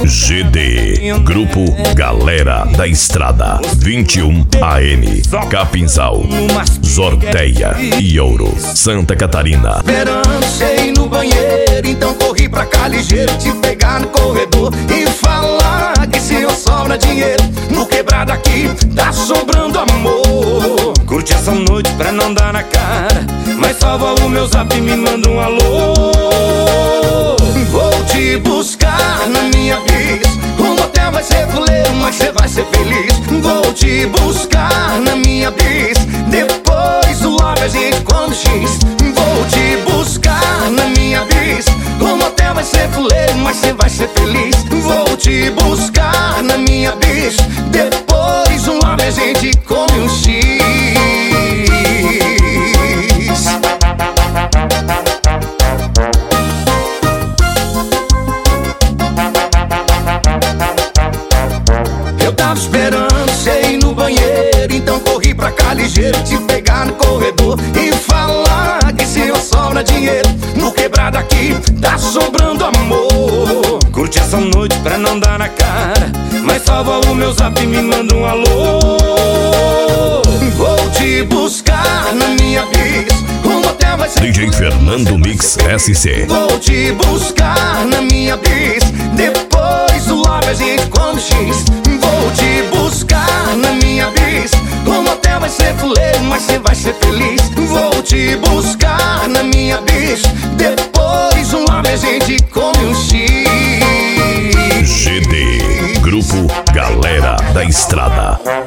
GD, Grupo Galera da Estrada, 21 AM, Capinzal, Zorteia e Ouro, Santa Catarina. Esperançei no banheiro, então corri pra cá ligeiro, te pegar no corredor e falar que se eu sobra dinheiro no quebrado aqui tá sobrando amor. Curte essa noite pra não dar na cara, mas salva o meu zap e me manda um alô. Vou te buscar na minha bis, o motel vai ser fuleiro, mas cê vai ser feliz. Vou te buscar na minha bis, depois do lobby a gente come X. Vou te buscar na minha bis, o motel vai ser fuleiro, mas cê vai ser feliz. Vou te buscar na minha bis, depois do lobby a gente come um X. Eu tava esperando cê ir no banheiro, então corri pra cá ligeiro, te pegar no corredor e falar que se eu sobra dinheiro no quebrado aqui tá sobrando amor. Curte essa noite pra não dar na cara, mas salva o meu zap e me manda um alô. Vou te buscar na minha bis, o motel vai ser DJ Fernando Mix SC. Vou te buscar na minha bis, depois do lobby a gente come X. Vou te buscar na minha bis, o motel vai ser fuleiro, mas cê vai ser feliz. Vou te buscar na minha bis, depois do lobby a gente come um X. GD, Grupo Galera da Estrada.